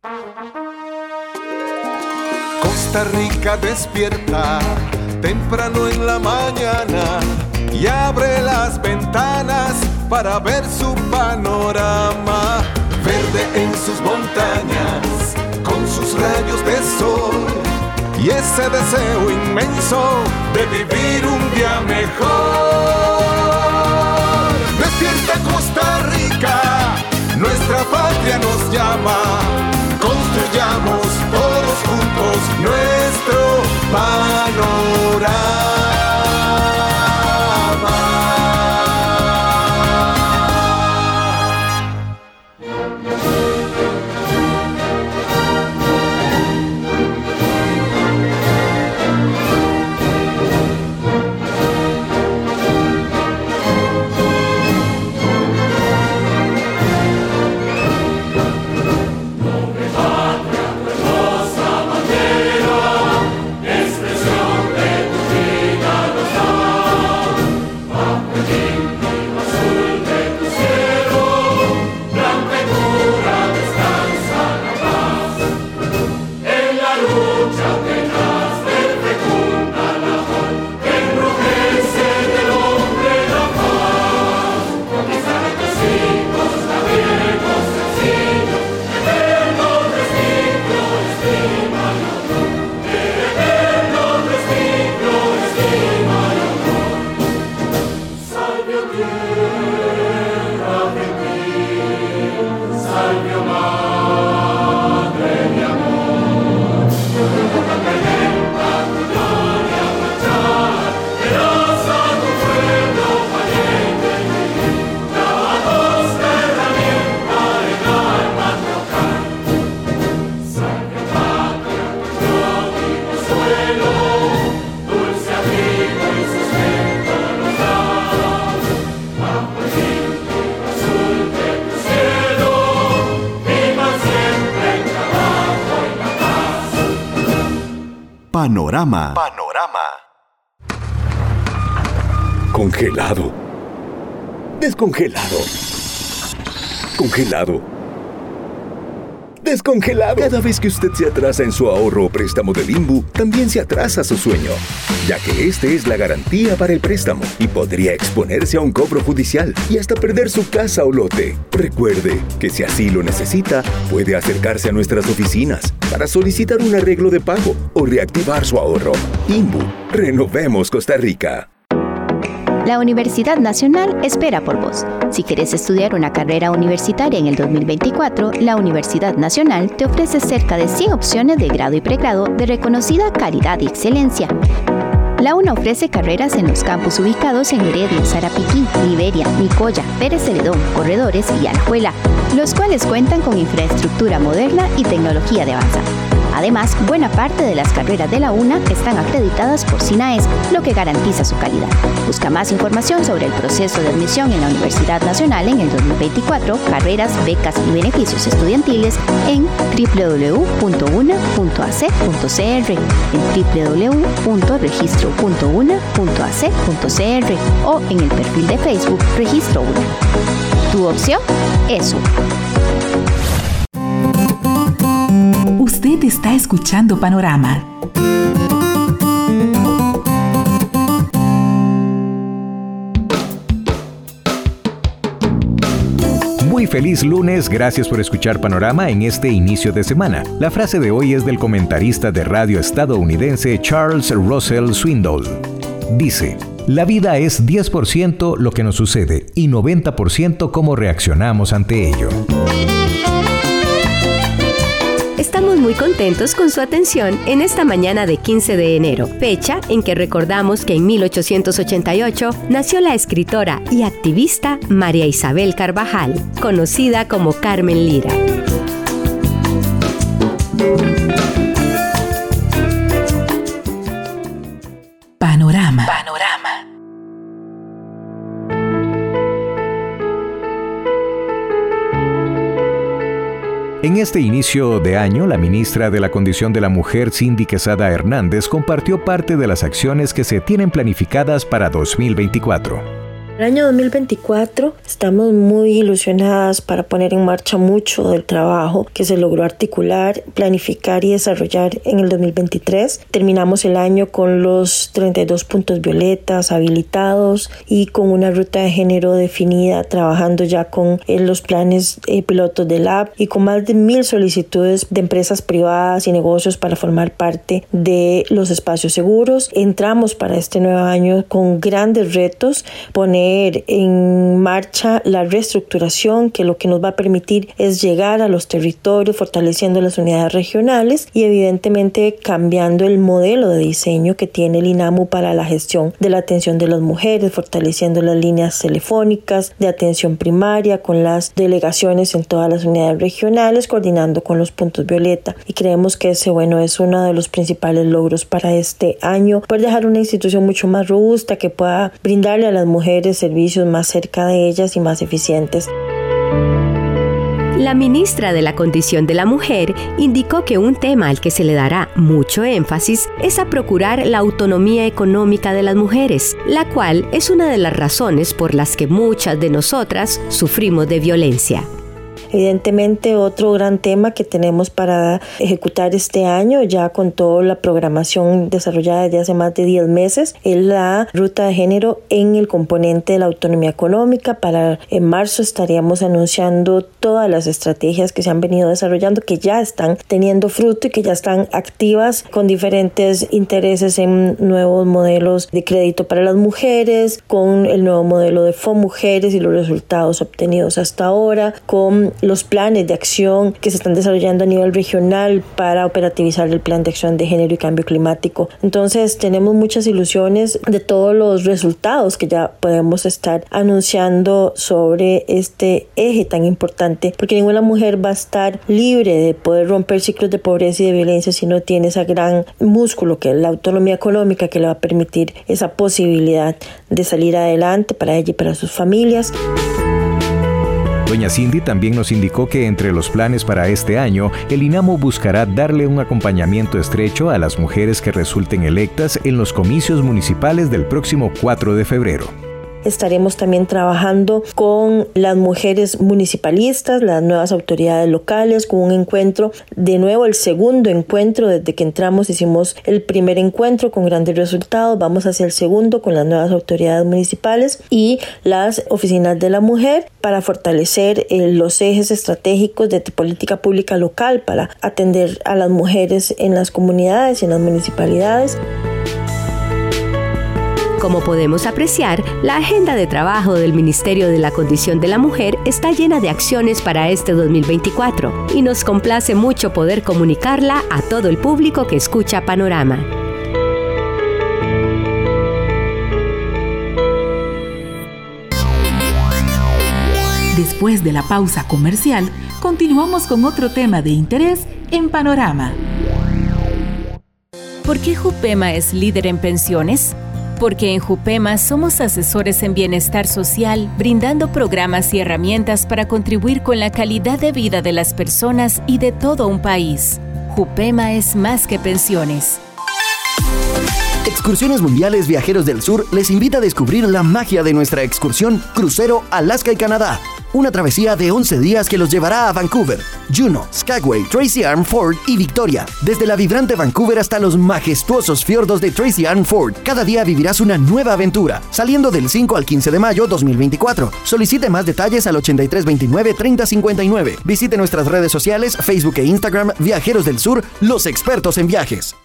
Costa Rica despierta temprano en la mañana y abre las ventanas para ver su panorama. Verde en sus montañas, con sus rayos de sol y ese deseo inmenso de vivir un día mejor. Despierta Costa Rica, nuestra patria nos llama. Construyamos todos juntos nuestro panorama. Panorama. Congelado. Descongelado. Congelado. Descongelado. Cada vez que usted se atrasa en su ahorro o préstamo del INBU, también se atrasa su sueño, ya que este es la garantía para el préstamo y podría exponerse a un cobro judicial y hasta perder su casa o lote. Recuerde que si así lo necesita, puede acercarse a nuestras oficinas para solicitar un arreglo de pago o reactivar su ahorro. INBU, renovemos Costa Rica. La Universidad Nacional espera por vos. Si quieres estudiar una carrera universitaria en el 2024, la Universidad Nacional te ofrece cerca de 100 opciones de grado y pregrado de reconocida calidad y excelencia. La UNA ofrece carreras en los campus ubicados en Heredia, Sarapiquí, Liberia, Nicoya, Pérez Celedón, Corredores y Alajuela, los cuales cuentan con infraestructura moderna y tecnología de avanzada. Además, buena parte de las carreras de la UNA están acreditadas por SINAES, lo que garantiza su calidad. Busca más información sobre el proceso de admisión en la Universidad Nacional en el 2024, carreras, becas y beneficios estudiantiles en www.una.ac.cr, en www.registro.una.ac.cr o en el perfil de Facebook Registro UNA. Tu opción es UNA. Usted está escuchando Panorama. Muy feliz lunes, gracias por escuchar Panorama en este inicio de semana. La frase de hoy es del comentarista de radio estadounidense Charles Russell Swindoll. Dice: la vida es 10% lo que nos sucede y 90% cómo reaccionamos ante ello. Estamos muy contentos con su atención en esta mañana de 15 de enero, fecha en que recordamos que en 1888 nació la escritora y activista María Isabel Carvajal, conocida como Carmen Lira. Panorama. En este inicio de año, la ministra de la Condición de la Mujer, Cindy Quesada Hernández, compartió parte de las acciones que se tienen planificadas para 2024. El año 2024 estamos muy ilusionadas para poner en marcha mucho del trabajo que se logró articular, planificar y desarrollar en el 2023. Terminamos el año con los 32 puntos violetas habilitados y con una ruta de género definida, trabajando ya con los planes pilotos del app y con más de 1,000 solicitudes de empresas privadas y negocios para formar parte de los espacios seguros. Entramos para este nuevo año con grandes retos, poner en marcha la reestructuración, que lo que nos va a permitir es llegar a los territorios, fortaleciendo las unidades regionales y evidentemente cambiando el modelo de diseño que tiene el INAMU para la gestión de la atención de las mujeres, fortaleciendo las líneas telefónicas de atención primaria con las delegaciones en todas las unidades regionales, coordinando con los puntos violeta, y creemos que ese es uno de los principales logros para este año, poder dejar una institución mucho más robusta que pueda brindarle a las mujeres servicios más cerca de ellas y más eficientes. La ministra de la Condición de la Mujer indicó que un tema al que se le dará mucho énfasis es a procurar la autonomía económica de las mujeres, la cual es una de las razones por las que muchas de nosotras sufrimos de violencia. Evidentemente, otro gran tema que tenemos para ejecutar este año, ya con toda la programación desarrollada desde hace más de 10 meses, es la ruta de género en el componente de la autonomía económica. En marzo estaríamos anunciando todas las estrategias que se han venido desarrollando, que ya están teniendo fruto y que ya están activas, con diferentes intereses en nuevos modelos de crédito para las mujeres, con el nuevo modelo de FOMujeres y los resultados obtenidos hasta ahora, con los planes de acción que se están desarrollando a nivel regional para operativizar el plan de acción de género y cambio climático. Entonces tenemos muchas ilusiones de todos los resultados que ya podemos estar anunciando sobre este eje tan importante, porque ninguna mujer va a estar libre de poder romper ciclos de pobreza y de violencia si no tiene ese gran músculo que es la autonomía económica, que le va a permitir esa posibilidad de salir adelante para ella y para sus familias. Doña Cindy también nos indicó que entre los planes para este año, el INAMU buscará darle un acompañamiento estrecho a las mujeres que resulten electas en los comicios municipales del próximo 4 de febrero. Estaremos también trabajando con las mujeres municipalistas, las nuevas autoridades locales, con un encuentro, de nuevo el segundo encuentro. Desde que entramos hicimos el primer encuentro con grandes resultados, vamos hacia el segundo con las nuevas autoridades municipales y las oficinas de la mujer para fortalecer los ejes estratégicos de política pública local para atender a las mujeres en las comunidades y en las municipalidades. Como podemos apreciar, la agenda de trabajo del Ministerio de la Condición de la Mujer está llena de acciones para este 2024 y nos complace mucho poder comunicarla a todo el público que escucha Panorama. Después de la pausa comercial, continuamos con otro tema de interés en Panorama. ¿Por qué Jupema es líder en pensiones? Porque en Jupema somos asesores en bienestar social, brindando programas y herramientas para contribuir con la calidad de vida de las personas y de todo un país. Jupema es más que pensiones. Excursiones Mundiales Viajeros del Sur les invita a descubrir la magia de nuestra excursión Crucero Alaska y Canadá. Una travesía de 11 días que los llevará a Vancouver, Juneau, Skagway, Tracy Arm Ford y Victoria. Desde la vibrante Vancouver hasta los majestuosos fiordos de Tracy Arm Ford, cada día vivirás una nueva aventura, saliendo del 5 al 15 de mayo 2024. Solicite más detalles al 8329-3059. Visite nuestras redes sociales, Facebook e Instagram, Viajeros del Sur, los expertos en viajes.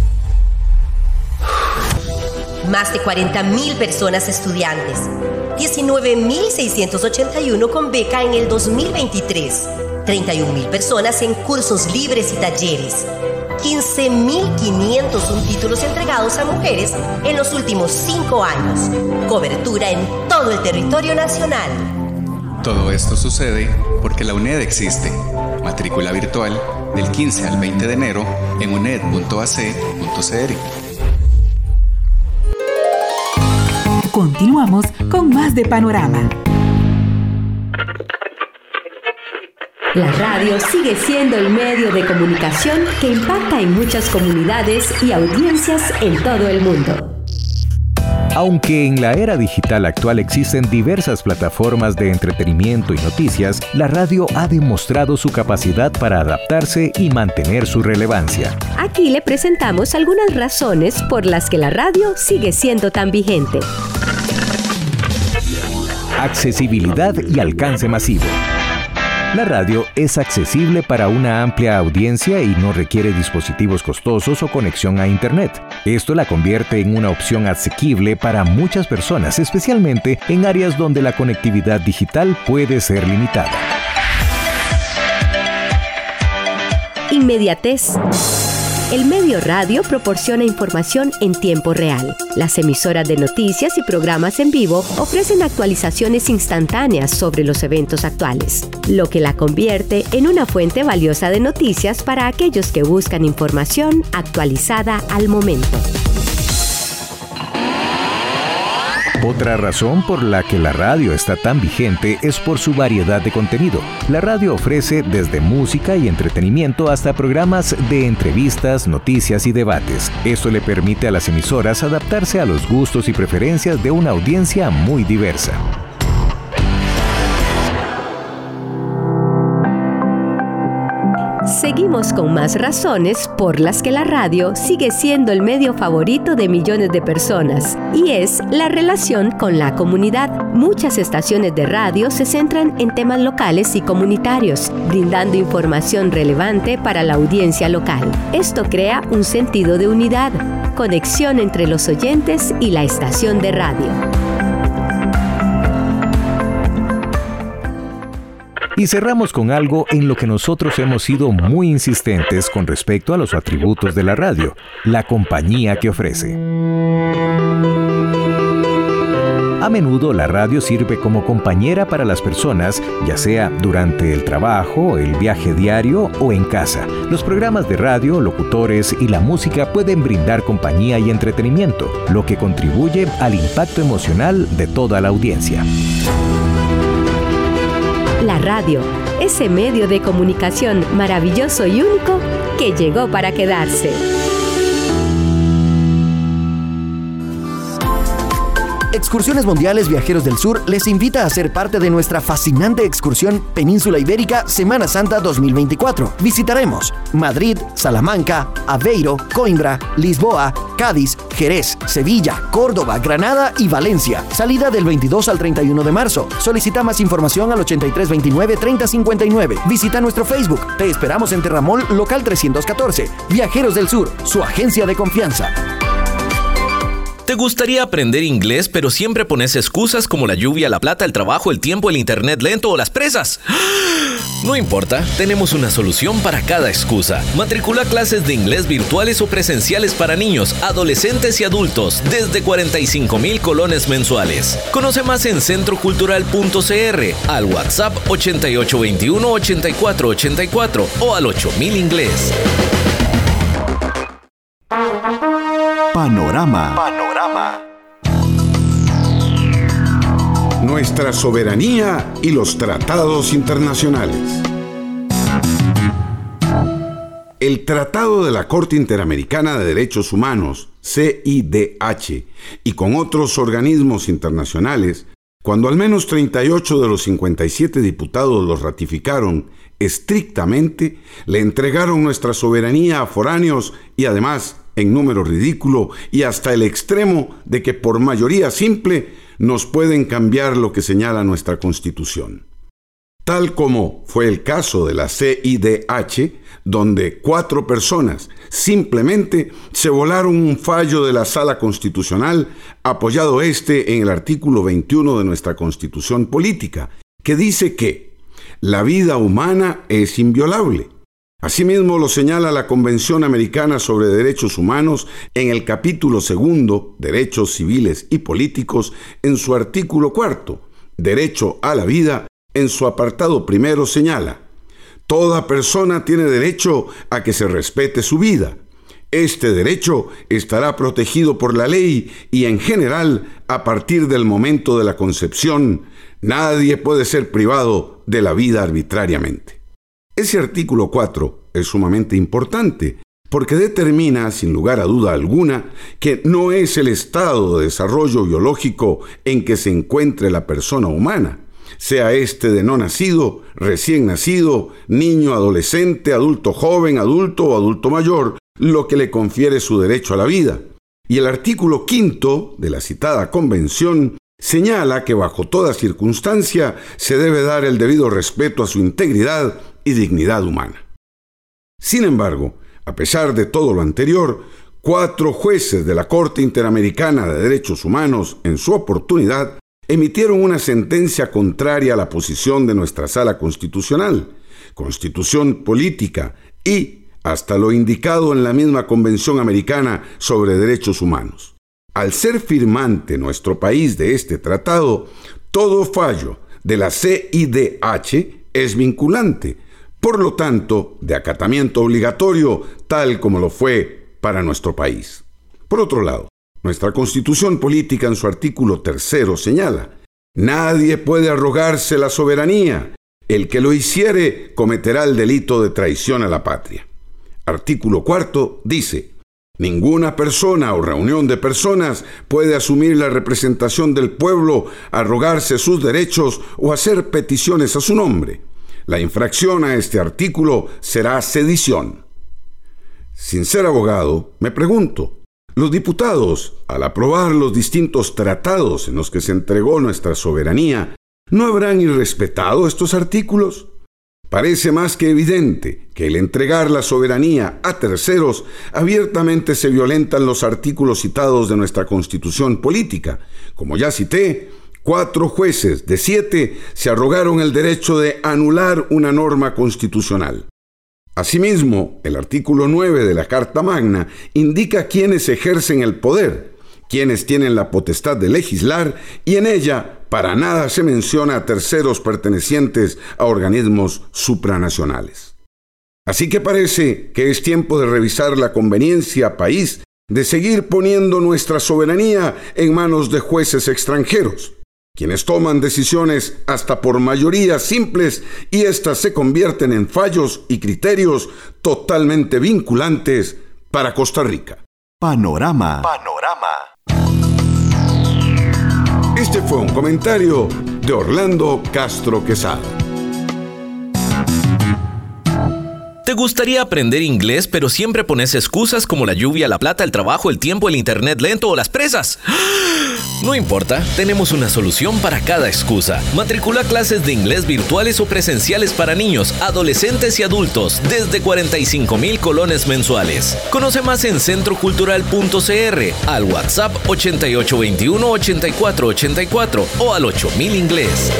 Más de 40,000 personas estudiantes, 19,681 con beca en el 2023, 31,000 personas en cursos libres y talleres, 15,501 títulos entregados a mujeres en los últimos 5 años, cobertura en todo el territorio nacional. Todo esto sucede porque la UNED existe. Matrícula virtual del 15 al 20 de enero en uned.ac.cr. Continuamos con más de Panorama. La radio sigue siendo el medio de comunicación que impacta en muchas comunidades y audiencias en todo el mundo. Aunque en la era digital actual existen diversas plataformas de entretenimiento y noticias, la radio ha demostrado su capacidad para adaptarse y mantener su relevancia. Aquí le presentamos algunas razones por las que la radio sigue siendo tan vigente. Accesibilidad y alcance masivo. La radio es accesible para una amplia audiencia y no requiere dispositivos costosos o conexión a Internet. Esto la convierte en una opción asequible para muchas personas, especialmente en áreas donde la conectividad digital puede ser limitada. Inmediatez. El medio radio proporciona información en tiempo real. Las emisoras de noticias y programas en vivo ofrecen actualizaciones instantáneas sobre los eventos actuales, lo que la convierte en una fuente valiosa de noticias para aquellos que buscan información actualizada al momento. Otra razón por la que la radio está tan vigente es por su variedad de contenido. La radio ofrece desde música y entretenimiento hasta programas de entrevistas, noticias y debates. Esto le permite a las emisoras adaptarse a los gustos y preferencias de una audiencia muy diversa. Seguimos con más razones por las que la radio sigue siendo el medio favorito de millones de personas, y es la relación con la comunidad. Muchas estaciones de radio se centran en temas locales y comunitarios, brindando información relevante para la audiencia local. Esto crea un sentido de unidad, conexión entre los oyentes y la estación de radio. Y cerramos con algo en lo que nosotros hemos sido muy insistentes con respecto a los atributos de la radio: la compañía que ofrece. A menudo la radio sirve como compañera para las personas, ya sea durante el trabajo, el viaje diario o en casa. Los programas de radio, locutores y la música pueden brindar compañía y entretenimiento, lo que contribuye al impacto emocional de toda la audiencia. La radio, ese medio de comunicación maravilloso y único que llegó para quedarse. Excursiones Mundiales Viajeros del Sur les invita a ser parte de nuestra fascinante excursión Península Ibérica Semana Santa 2024. Visitaremos Madrid, Salamanca, Aveiro, Coimbra, Lisboa, Cádiz, Jerez, Sevilla, Córdoba, Granada y Valencia. Salida del 22 al 31 de marzo. Solicita más información al 8329-3059. Visita nuestro Facebook. Te esperamos en Terramol, local 314. Viajeros del Sur, su agencia de confianza. ¿Te gustaría aprender inglés, pero siempre pones excusas como la lluvia, la plata, el trabajo, el tiempo, el internet lento o las presas? No importa, tenemos una solución para cada excusa. Matricula clases de inglés virtuales o presenciales para niños, adolescentes y adultos desde 45,000 colones mensuales. Conoce más en centrocultural.cr, al WhatsApp 8821-8484 o al 8000 inglés. Panorama. Nuestra soberanía y los tratados internacionales. El Tratado de la Corte Interamericana de Derechos Humanos, CIDH, y con otros organismos internacionales, cuando al menos 38 de los 57 diputados los ratificaron estrictamente, le entregaron nuestra soberanía a foráneos y además en número ridículo y hasta el extremo de que por mayoría simple nos pueden cambiar lo que señala nuestra Constitución. Tal como fue el caso de la CIDH, donde 4 personas simplemente se volaron un fallo de la Sala Constitucional, apoyado en el artículo 21 de nuestra Constitución Política, que dice que la vida humana es inviolable. Asimismo lo señala la Convención Americana sobre Derechos Humanos en el capítulo 2, Derechos Civiles y Políticos, en su artículo 4, Derecho a la Vida, en su apartado 1 señala: toda persona tiene derecho a que se respete su vida. Este derecho estará protegido por la ley y en general a partir del momento de la concepción. Nadie puede ser privado de la vida arbitrariamente. Ese artículo 4 es sumamente importante porque determina, sin lugar a duda alguna, que no es el estado de desarrollo biológico en que se encuentre la persona humana, sea este de no nacido, recién nacido, niño, adolescente, adulto joven, adulto o adulto mayor, lo que le confiere su derecho a la vida. Y el artículo 5 de la citada Convención señala que bajo toda circunstancia se debe dar el debido respeto a su integridad y dignidad humana. Sin embargo, a pesar de todo lo anterior, 4 jueces de la Corte Interamericana de Derechos Humanos, en su oportunidad, emitieron una sentencia contraria a la posición de nuestra Sala Constitucional, Constitución Política y hasta lo indicado en la misma Convención Americana sobre Derechos Humanos. Al ser firmante nuestro país de este tratado, todo fallo de la CIDH es vinculante, por lo tanto, de acatamiento obligatorio, tal como lo fue para nuestro país. Por otro lado, nuestra Constitución Política en su artículo 3 señala: nadie puede arrogarse la soberanía. El que lo hiciere cometerá el delito de traición a la patria. Artículo 4 dice: ninguna persona o reunión de personas puede asumir la representación del pueblo, arrogarse sus derechos o hacer peticiones a su nombre. La infracción a este artículo será sedición. Sin ser abogado, me pregunto, ¿los diputados, al aprobar los distintos tratados en los que se entregó nuestra soberanía, no habrán irrespetado estos artículos? Parece más que evidente que al entregar la soberanía a terceros, abiertamente se violentan los artículos citados de nuestra Constitución Política. Como ya cité, 4 jueces de 7 se arrogaron el derecho de anular una norma constitucional. Asimismo, el artículo 9 de la Carta Magna indica quiénes ejercen el poder, quiénes tienen la potestad de legislar, y en ella para nada se menciona a terceros pertenecientes a organismos supranacionales. Así que parece que es tiempo de revisar la conveniencia país de seguir poniendo nuestra soberanía en manos de jueces extranjeros, quienes toman decisiones hasta por mayorías simples y éstas se convierten en fallos y criterios totalmente vinculantes para Costa Rica. Panorama. Este fue un comentario de Orlando Castro Quesada. ¿Te gustaría aprender inglés, pero siempre pones excusas como la lluvia, la plata, el trabajo, el tiempo, el internet lento o las presas? No importa, tenemos una solución para cada excusa. Matricula clases de inglés virtuales o presenciales para niños, adolescentes y adultos desde 45,000 colones mensuales. Conoce más en centrocultural.cr, al WhatsApp 8821-8484 o al 8000 Inglés.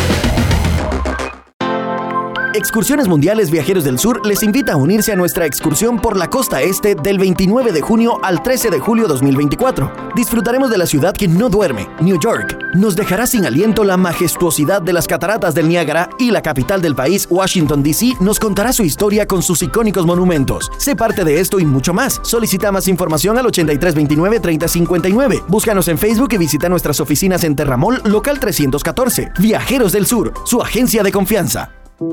Excursiones Mundiales Viajeros del Sur les invita a unirse a nuestra excursión por la costa este del 29 de junio al 13 de julio 2024. Disfrutaremos de la ciudad que no duerme, New York. Nos dejará sin aliento la majestuosidad de las cataratas del Niágara y la capital del país, Washington, D.C., nos contará su historia con sus icónicos monumentos. Sé parte de esto y mucho más. Solicita más información al 8329-3059. Búscanos en Facebook y visita nuestras oficinas en Terramol, local 314. Viajeros del Sur, su agencia de confianza.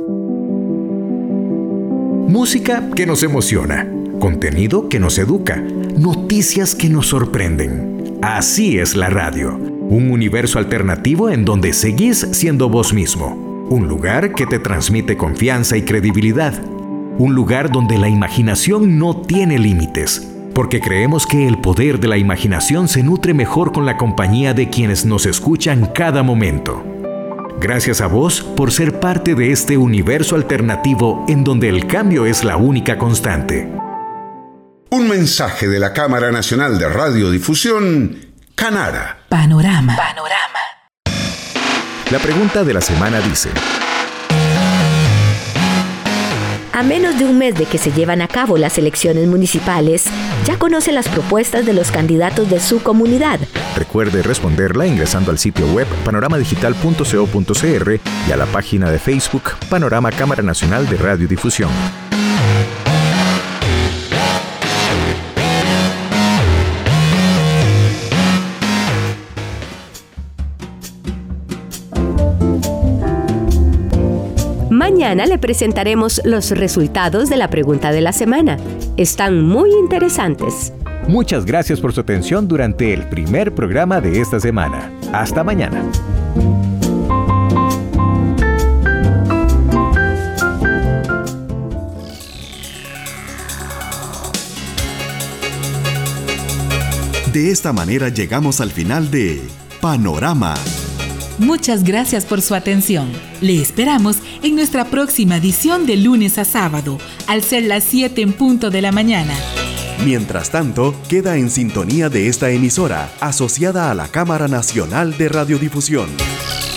Música que nos emociona, contenido que nos educa, noticias que nos sorprenden. Así es la radio, un universo alternativo en donde seguís siendo vos mismo, un lugar que te transmite confianza y credibilidad, un lugar donde la imaginación no tiene límites, porque creemos que el poder de la imaginación se nutre mejor con la compañía de quienes nos escuchan cada momento. Gracias a vos por ser parte de este universo alternativo en donde el cambio es la única constante. Un mensaje de la Cámara Nacional de Radiodifusión, Canara. Panorama. La pregunta de la semana dice: A menos de un mes de que se llevan a cabo las elecciones municipales, ya conoce las propuestas de los candidatos de su comunidad. Recuerde responderla ingresando al sitio web panoramadigital.co.cr y a la página de Facebook Panorama Cámara Nacional de Radiodifusión. Mañana le presentaremos los resultados de la pregunta de la semana. Están muy interesantes. Muchas gracias por su atención durante el primer programa de esta semana. Hasta mañana. De esta manera llegamos al final de Panorama. Muchas gracias por su atención. Le esperamos en nuestra próxima edición de lunes a sábado, al ser las 7 en punto de la mañana. Mientras tanto, queda en sintonía de esta emisora, asociada a la Cámara Nacional de Radiodifusión.